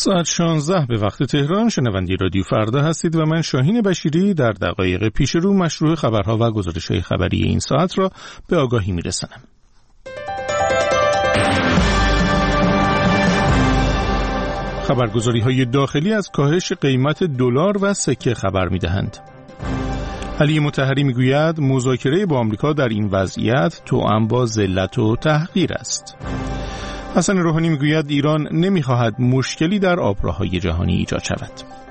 ساعت 16 به وقت تهران. شنونده رادیو فردا هستید و من شاهین بشیری در دقایق پیش رو مشروع خبرها و گزارش‌های خبری این ساعت را به آگاهی می‌رسانم. خبرگزاری‌های داخلی از کاهش قیمت دلار و سکه خبر می‌دهند. علی مطهری می‌گوید مذاکره با آمریکا در این وضعیت توأم با ذلت و تحقیر است. حسن روحانی میگوید ایران نمیخواهد مشکلی در آبراهای جهانی ایجاد شود.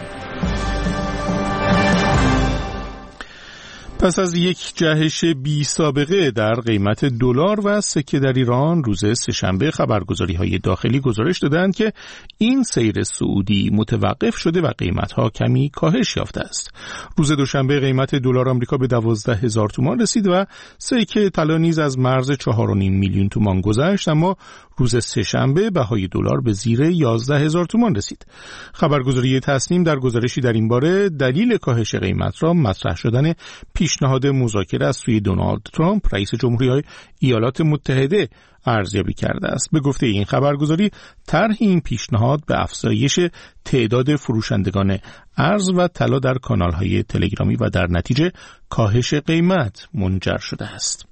پس از یک جهش بی سابقه در قیمت دلار و سکه در ایران، روز سه‌شنبه خبرگزاری‌های داخلی گزارش دادند که این سیر صعودی متوقف شده و قیمت‌ها کمی کاهش یافته است. روز دوشنبه قیمت دلار آمریکا به 12,000 تومان رسید و سکه طلا نیز از مرز 4.5 میلیون تومان گذشت، اما روز سه‌شنبه بهای دلار به زیر 11,000 تومان رسید. خبرگزاری تصنیم در گزارشی در این باره دلیل کاهش قیمت را مطرح شدن پیشنهاد مذاکره از سوی دونالد ترامپ رئیس جمهوری ایالات متحده ارزیابی کرده است. به گفته این خبرگزاری، طرح این پیشنهاد به افزایش تعداد فروشندگان ارز و طلا در کانال‌های تلگرامی و در نتیجه کاهش قیمت منجر شده است.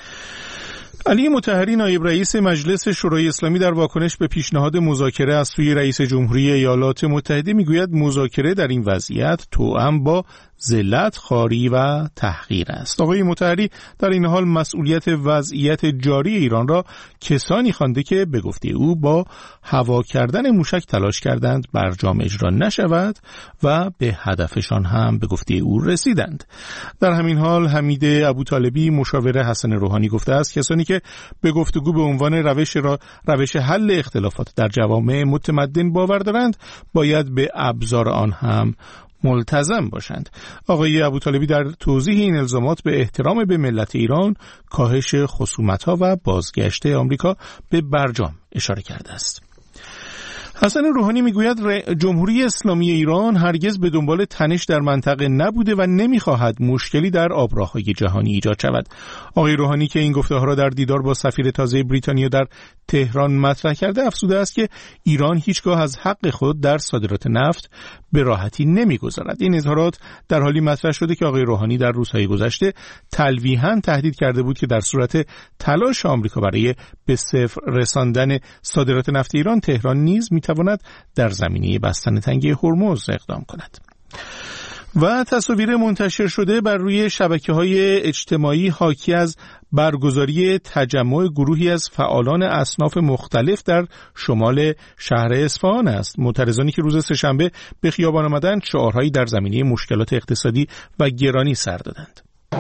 علی مطهری نایب رئیس مجلس شورای اسلامی در واکنش به پیشنهاد مذاکره از سوی رئیس جمهوری ایالات متحده میگوید مذاکره در این وضعیت توأم با ذلت، خواری و تحقیر است. آقای مطهری در این حال مسئولیت وضعیت جاری ایران را کسانی خوانده که به گفته او با هوا کردن موشک تلاش کردند برجام اجرا نشود و به هدفشان هم به گفته او رسیدند. در همین حال حمید ابوطالبی مشاور حسن روحانی گفته است کسانی که به گفتگو به عنوان روش حل اختلافات در جوامع متمدن باور دارند باید به ابزار آن هم ملتزم باشند. آقای ابوطالبی در توضیح این الزامات به احترام به ملت ایران، کاهش خصومت‌ها و بازگشت آمریکا به برجام اشاره کرده است. حسن روحانی میگوید جمهوری اسلامی ایران هرگز به دنبال تنش در منطقه نبوده و نمیخواهد مشکلی در آبراهای جهانی ایجاد شود. آقای روحانی که این گفته‌ها را در دیدار با سفیر تازه بریتانیا در تهران مطرح کرده افزوده است که ایران هیچگاه از حق خود در صادرات نفت به راحتی نمیگذارد. این اظهارات در حالی مطرح شده که آقای روحانی در روزهای گذشته تلویحاً تهدید کرده بود که در صورت تلاش آمریکا برای به صفر رساندن صادرات نفت ایران، تهران نیز میتواند در زمینه بستن تنگه هرمز اقدام کند. و تصاویر منتشر شده بر روی شبکه‌های اجتماعی حاکی از برگزاری تجمع گروهی از فعالان اصناف مختلف در شمال شهر اصفهان است. معترضانی که روز سه‌شنبه به خیابان آمدند شعارهایی در زمینه مشکلات اقتصادی و گرانی سر دادند.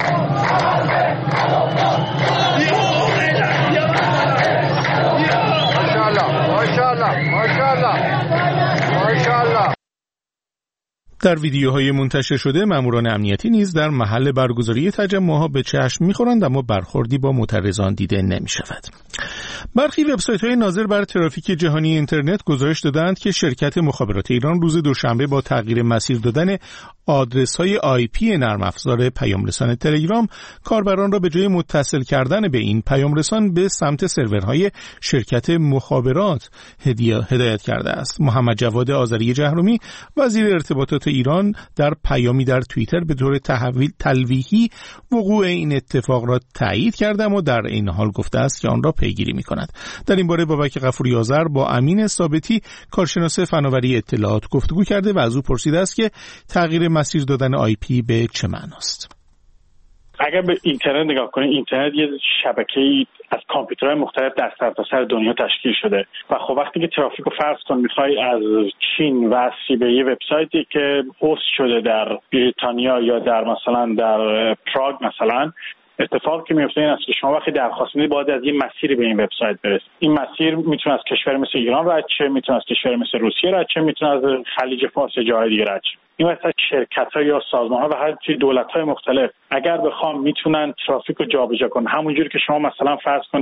در ویدیوهای منتشر شده ماموران امنیتی نیز در محل برگزاری تجمعها به چشم می‌خورند، اما برخوردی با معترضان دیده نمی‌شود. برخی وبسایت‌های ناظر بر ترافیک جهانی اینترنت گزارش دادند که شرکت مخابرات ایران روز دوشنبه با تغییر مسیر دادن آدرس‌های IP نرم افزار پیام‌رسان تلگرام، کاربران را به جای متصل کردن به این پیام‌رسان به سمت سرورهای شرکت مخابرات هدایت کرده است. محمد جواد آذری جهرومی وزیر ارتباطات ایران در پیامی در توییتر به طور تلویحی وقوع این اتفاق را تایید کرده و در این حال گفته است که آن را پیگیری می‌کند. در این باره بابک غفوری آذر با امین ثابتی کارشناس فناوری اطلاعات گفتگو کرده و از او پرسیده است که تغییر مسیر دادن IP به چه معناست؟ اگر به اینترنت نگاه کنید، اینترنت یه شبکه‌ای از کامپیوترهای مختلف در سرتاسر دنیا تشکیل شده و خب وقتی که ترافیک رو فرض کن می‌خوای از چین وصلی به یه وبسایتی که هست شده در بریتانیا یا در مثلا در پراگ مثلا، اتفاقی که میفته این است که شما وقتی درخواست میدید باید از یه مسیری به این وبسایت برسید. این مسیر میتونه از کشور مثل ایران رد شه، میتونه از کشور مثل روسیه رد شه، میتونه از خلیج فارس جای دیگه رد شه. این مثلا شرکت‌ها یا سازمان‌ها و حتی دولت‌های مختلف اگر بخوام میتونن ترافیک رو جابجا کنن. همونجوری که شما مثلا فرض کن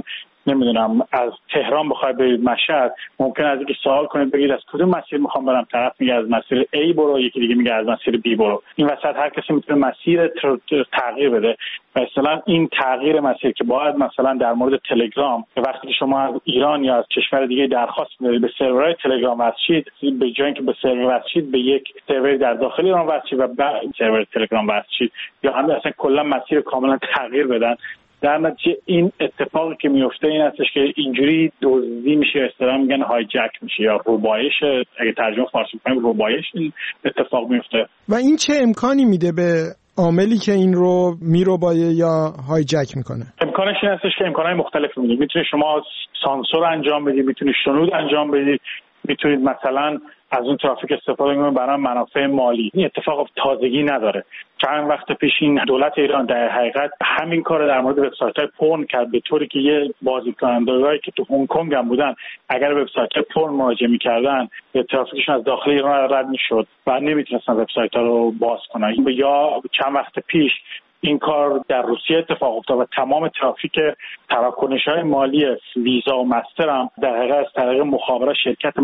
نمیدونم از تهران بخوای برید مشهد، ممکن است که سوال کنید بگید از کدوم مسیر میخوام برم، طرف میگه از مسیر A برو، یکی دیگه میگه از مسیر B برو. این وسط هر کسی میتونه مسیر تغییر بده. مثلا این تغییر مسیر که باید مثلا در مورد تلگرام، وقتی شما از ایران یا از کشور دیگه درخواست میدید به سرورهای تلگرام وصل شید، به جای اینکه به سرور وصل شید به یک سرور در داخل ایران وصل شید و بعد سرور تلگرام وصل شید، یا هم اصلا کلا مسیر کاملا تغییر بدن. در نتیجه این اتفاقی که میفته این هستش که اینجوری دزدی میشه، اصطلاحاً میگن هایجک میشه یا روبایش، اگه ترجمه فارسی کنیم روبایش این اتفاق میفته. و این چه امکانی میده به عاملی که این رو میروبایه یا هایجک میکنه؟ امکانش این هستش که امکانات مختلفی میده. میتونید شما سانسور انجام بدید، میتونید شنود انجام بدید، میتونید مثلا از اون ترافیک استفاده کنید برای منافع مالی. این اتفاق تازگی نداره. چند وقت پیش این دولت ایران در حقیقت همین کار در مورد وبسایت‌های پورن کرد، به طوری که یه بازدیدکننده‌هایی که تو هنگ کنگ هم بودن اگر وبسایت‌های پورن مراجعه می‌کردن ترافیکشون از داخل ایران رد می‌شد و نمی‌تونستن وبسایت‌ها رو باز کنن. یا چند وقت پیش این کار در روسیه اتفاق افتاد و تمام ترافیک تراکنش‌های مالی ویزا و مستر هم در حقیقت از طریق مخابرات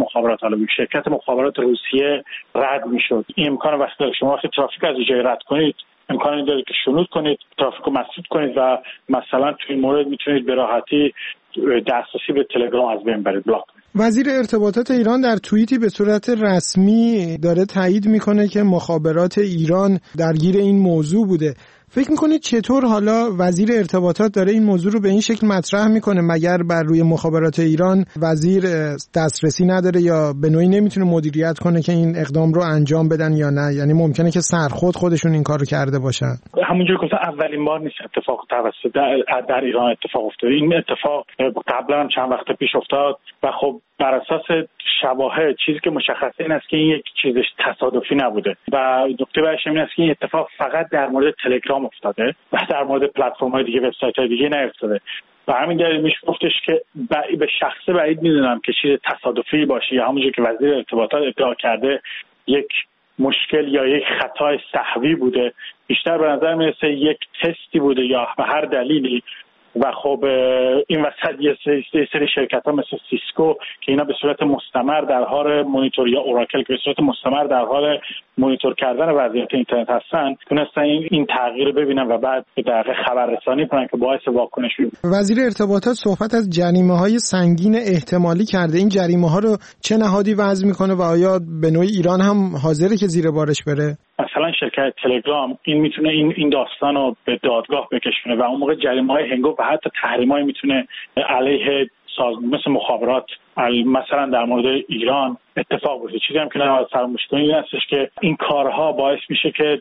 شرکت مخابرات روسیه رد می‌شد. این امکان وقتی شما وقتی ترافیک از جای رد کنید امکانی داره که شنود کنید، ترافیک رو مسدود کنید و مثلا توی این مورد میتونید به راحتی دسترسی به تلگرام از بین برید، بلاک کنید. وزیر ارتباطات ایران در توییتی به صورت رسمی داره تایید میکنه که مخابرات ایران درگیر این موضوع بوده. فکر میکنید چطور حالا وزیر ارتباطات داره این موضوع رو به این شکل مطرح میکنه؟ مگر بر روی مخابرات ایران وزیر دسترسی نداره یا به نوعی نمیتونه مدیریت کنه که این اقدام رو انجام بدن یا نه؟ یعنی ممکنه که خودشون این کار رو کرده باشن. همونجوری که اولین بار نیست اتفاق توسط در ایران اتفاق افتاده. این اتفاق قبلا هم چند وقت پیش افتاد و خب بر اساس شواهد چیزی که مشخصه این است که این یک چیزش تصادفی نبوده و نکته بعدش این است که این اتفاق فقط در مورد تلگرام افتاده و در مورد پلتفرم‌های دیگه، وبسایت‌های دیگه نیفتاده. و همین دلیل میشه گفتش که به شخصه بعید میدونم که چیز تصادفی باشه یا همونجوری که وزیر ارتباطات ادعا کرده یک مشکل یا یک خطای سهوی بوده. بیشتر به نظر میرسه یک تستی بوده یا به هر دلیلی. و خب این وسط یه سری شرکت‌ها مثل سیسکو که اینا به صورت مستمر در حال مونیتور، یا اوراکل که به صورت مستمر در حال مونیتور کردن وضعیت اینترنت هستن، تونستن این تغییر ببینن و بعد به دقیقه خبررسانی کنن که باعث واکنش بشه. وزیر ارتباطات صحبت از جریمه‌های سنگین احتمالی کرده. این جریمه‌ها رو چه نهادی وضع میکنه و آیا به نوعی ایران هم حاضره که زیر بارش بره؟ مثلا شرکت تلگرام این میتونه این داستان رو به دادگاه بکشونه و اون موقع جریمه‌های هنگفت و حتی تحریم‌های میتونه علیه مثل مخابرات مثلا در مورد ایران اتفاق بیفته. چیزی هم که نباید فراموش کنید این هستش که این کارها باعث میشه که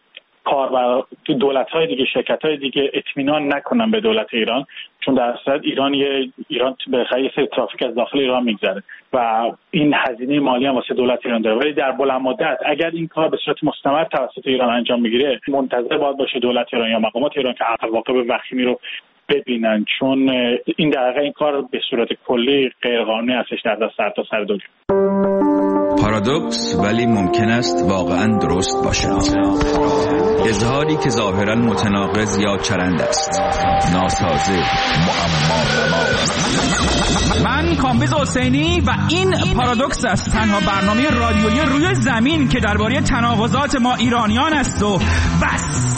دولت‌های دیگه، شرکت‌های دیگه اطمینان نکنن به دولت ایران، چون در اصل ایران به خیلی ترافیک از داخل ایران میگذره و این هزینه مالی هم واسه دولت ایران داره. ولی در بلند مدت اگر این کار به صورت مستمر توسط ایران انجام میگیره، منتظر باید باشه دولت ایران یا مقامات ایران که عواقب وخیمی رو ببینن، چون این دقیقه این کار به صورت کلی غیرقانونی هستش در سرتاسر دنیا. پارادوکس ولی ممکن است واقعا درست باشد. اظهاری که ظاهرا متناقض یا چرند است، ناسازه، معما. من کامبیز حسینی و این پارادوکس است، تنها برنامه رادیویی روی زمین که درباره تناقضات ما ایرانیان است و بس.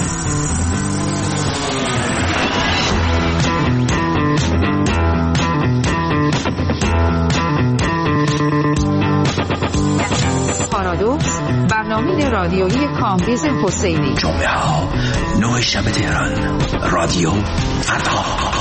پارادوکس، برنامه رادیویی کامبیز حسینی. جمعه ها 9 شب تهران، رادیو فردا.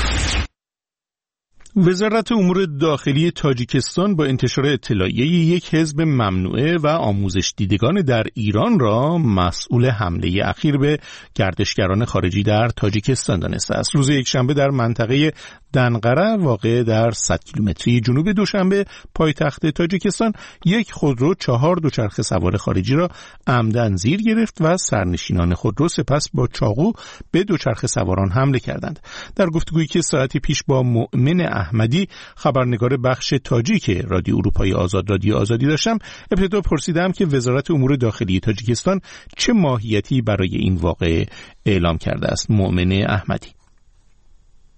وزارت امور داخلی تاجیکستان با انتشار اطلاعیه یک حزب ممنوعه و آموزش دیدگان در ایران را مسئول حمله اخیر به گردشگران خارجی در تاجیکستان دانسته است. روز یکشنبه در منطقه دنقره واقع در 100 کیلومتری جنوب دوشنبه پایتخت تاجیکستان یک خودرو 4 دوچرخه سوار خارجی را عمدن زیر گرفت و سرنشینان خودرو سپس با چاقو به دوچرخه سواران حمله کردند. در گفتگویی که ساعتی پیش با مؤمن احمدی خبرنگار بخش تاجیک رادیو اروپای آزاد رادیو آزادی داشتم، ابتدا پرسیدم که وزارت امور داخلی تاجیکستان چه ماهیتی برای این واقعه اعلام کرده است. مؤمن احمدی: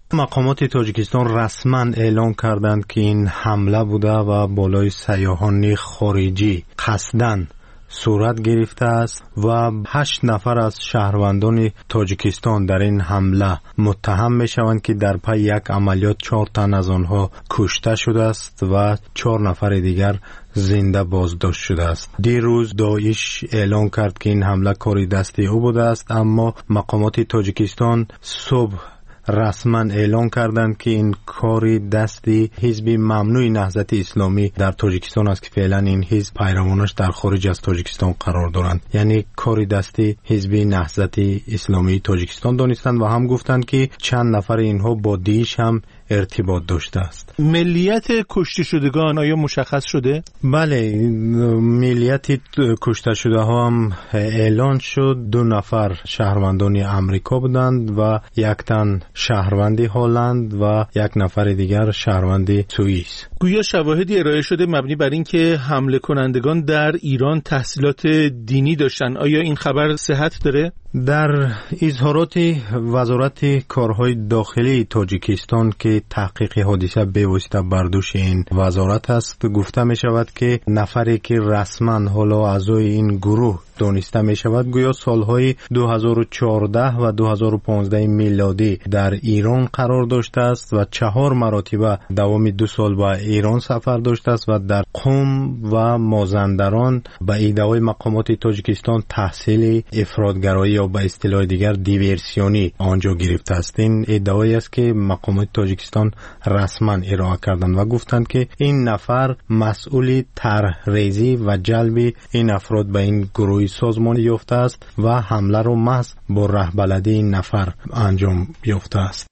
مقامات تاجیکستان رسما اعلام کردند که این حمله بوده و بالای سیاحان خارجی قصداً صورت گرفته است و 8 نفر از شهروندان تاجیکستان در این حمله متهم می شوند که در پی یک عملیات 4 تن از آنها کشته شده است و 4 نفر دیگر زنده بازداشت شده است. دیروز داعش اعلام کرد که این حمله کاری دست او بوده است، اما مقامات تاجیکستان صبح رسما اعلان کردند که این کاری دستی حزب ممنوع نهضت اسلامی در تاجیکستان است که فعلا این حزب پیروانش در خارج از تاجیکستان قرار دارند. یعنی کاری دستی حزب نهضت اسلامی تاجیکستان دانستند و هم گفتند که چند نفر اینها با داعش هم ارتباط داشته است. ملیت کشته شدگان آیا مشخص شده؟ بله، ملیت کشته شده ها هم اعلان شد. 2 نفر شهروندان امریکا بودند و 1 تن شهروندی هلند و 1 نفر دیگر شهروندی سوئیس. گویا شواهدی ارائه شده مبنی بر این که حمله کنندگان در ایران تحصیلات دینی داشتن. آیا این خبر صحت داره؟ در اظهارات وزارت کارهای داخلی تاجیکستان که تحقیق حادثه به واسطه برداشت این وزارت است، گفته می شود که نفری که رسما حالا اعضای این گروه دانسته می شود گویا سالهای 2014 و 2015 میلادی در ایران قرار داشته است و 4 مرتبه دوام 2 سال به ایران سفر داشته است و در قم و مازندران به ادعای مقامات تاجیکستان تحصیل افراطگرایی یا به اصطلاح دیگر دیورسیونی آنجا گرفته است. این ادعایی است که مقامات تاجیکستان رسما ارائه کردند و گفتند که این نفر مسئول طرح‌ریزی و جلب این افراد به این گروه سازمانی یافته است و حمله رو محض با رهبلدی این نفر انجام یافته است.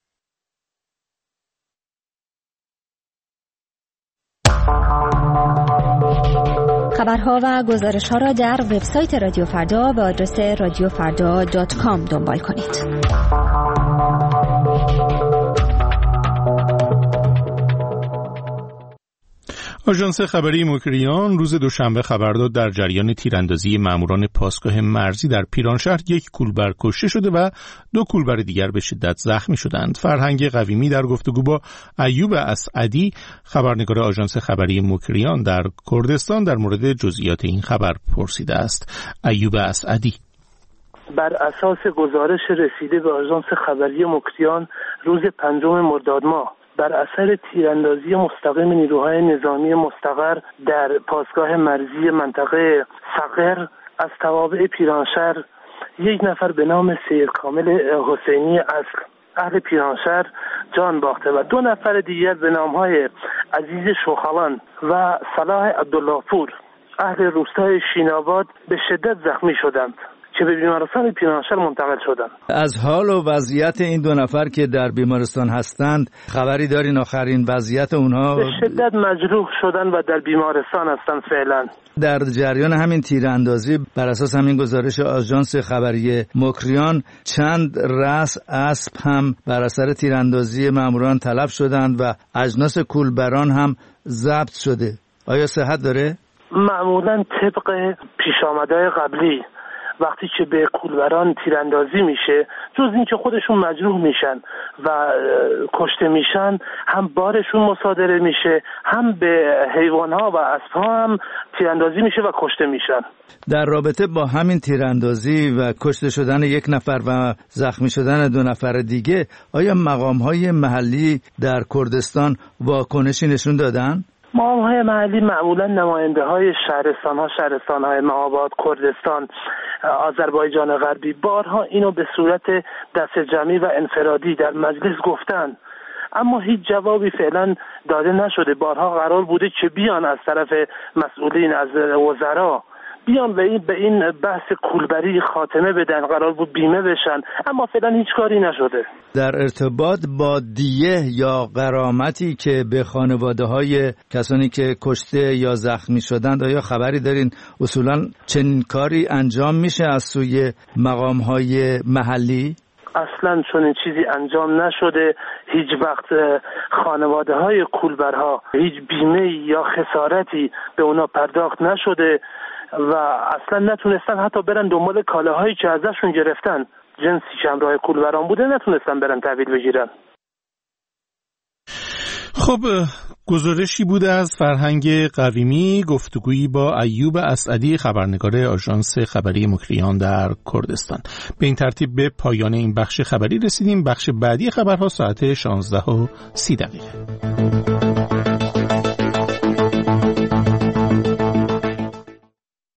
خبرها و گزارش‌ها را در وبسایت رادیو فردا به آدرس radiofarda.com دنبال کنید. آژانس خبری مکریان روز دوشنبه خبر داد در جریان تیراندازی ماموران پاسگاه مرزی در پیرانشهر 1 کولبر کشته شده و 2 کولبر دیگر به شدت زخمی شدند. فرهنگ قویمی در گفتگو با ایوب اسعدی خبرنگار آژانس خبری مکریان در کردستان در مورد جزئیات این خبر پرسیده است. ایوب اسعدی: بر اساس گزارش رسیده به آژانس خبری مکریان روز 5 مرداد ماه بر اثر تیراندازی مستقیم نیروهای نظامی مستقر در پاسگاه مرزی منطقه سقر از توابع پیرانشهر 1 نفر به نام سید کامل حسینی اصل اهل پیرانشهر جان باخته و 2 نفر دیگر به نامهای عزیز شوخالان و صلاح عبدالله پور اهل روستای شیناباد به شدت زخمی شدند که به بیمارستان پیرانشهر منتقل شدند. از حال و وضعیت این 2 نفر که در بیمارستان هستند خبری دارین؟ آخرین وضعیت اونها؟ به شدت مجروح شدند و در بیمارستان هستند فعلا. در جریان همین تیراندازی بر اساس همین گزارش آژانس خبری مکریان چند رأس اسب هم بر اثر تیراندازی ماموران تلف شدند و اجناس کولبران هم ضبط شده. آیا صحت داره؟ معمولا طبق پیشامدهای قبلی وقتی که به کولبران تیراندازی میشه، جز این که خودشون مجروح میشن و کشته میشن، هم بارشون مصادره میشه، هم به حیوانها و اسبها هم تیراندازی میشه و کشته میشن. در رابطه با همین تیراندازی و کشته شدن 1 نفر و زخمی شدن 2 نفر دیگه، آیا مقامهای محلی در کردستان واکنشی نشون دادن؟ مقام‌های محلی معمولا نماینده‌های شهرستان‌های مهاباد، کردستان، آذربایجان غربی بارها اینو به صورت دست جمعی و انفرادی در مجلس گفتن، اما هیچ جوابی فعلا داده نشده. بارها قرار بوده که بیان از طرف مسئولین از وزرا بیان به این بحث کولبری خاتمه بدن، قرار بود بیمه بشن، اما فعلا هیچ کاری نشده. در ارتباط با دیه یا غرامتی که به خانواده‌های کسانی که کشته یا زخمی شدند آیا خبری دارین؟ اصولا چنین کاری انجام میشه از سوی مقام‌های محلی؟ اصلا چنین چیزی انجام نشده. هیچ وقت خانواده‌های کولبرها هیچ بیمه یا خسارتی به اونا پرداخت نشده و اصلا نتونستن حتی برن دنبال کالاهایی که ازشون گرفتن، جنسی که همراه کولبران بوده، نتونستن برن تحویل بگیرن. خب گزارشی بوده از فرهنگ قویمی، گفتگویی با ایوب اسعدی خبرنگار آژانس خبری مکریان در کردستان. به این ترتیب به پایان این بخش خبری رسیدیم. بخش بعدی خبرها ساعت 16:30.